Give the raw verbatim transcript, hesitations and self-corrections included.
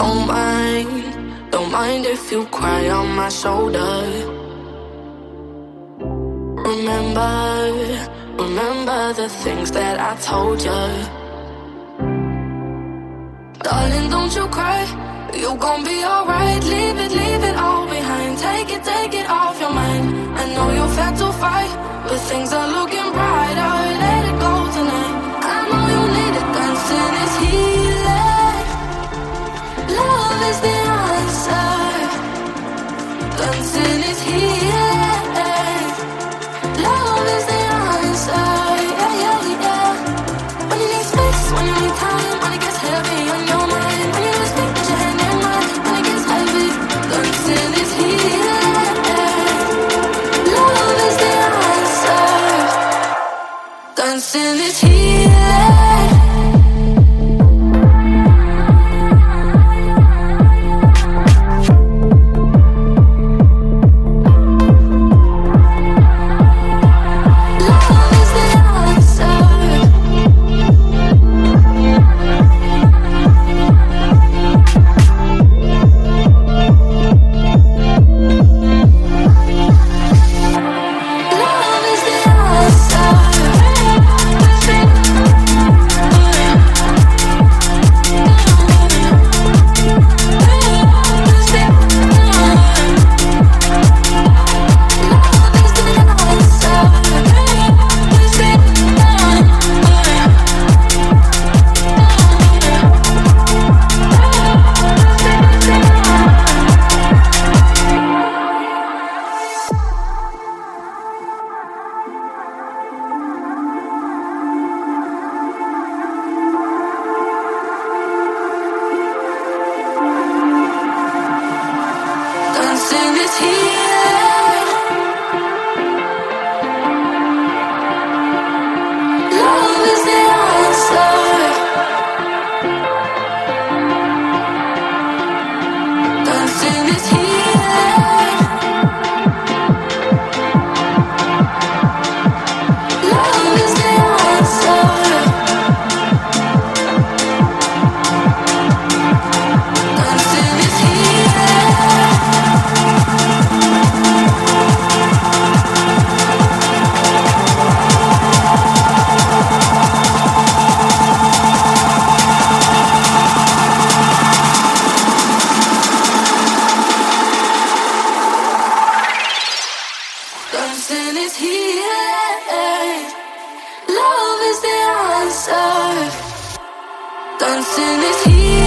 Don't mind, don't mind if you cry on my shoulder. Remember, remember the things that I told you. Darling, don't you cry, you gon' be alright. Leave it, leave it all behind. Take it, take it off your mind. I know you're fat to fight, but things are looking brighter. Let it go tonight. I know you need it, dancing is healing. Love is the answer. Dancing is healing. Love is the answer. Yeah, yeah, yeah. When you need space, when you need time, when it gets heavy on your mind, when you need to speak, put your hand in mine. When it gets heavy, dancing is healing. Love is the answer. Dancing is healing. Dancing is healing. Love is the answer. Dancing is healing. Love is the answer. Dancing is healing. Dancing is healing. Love is the answer. Dancing is healing.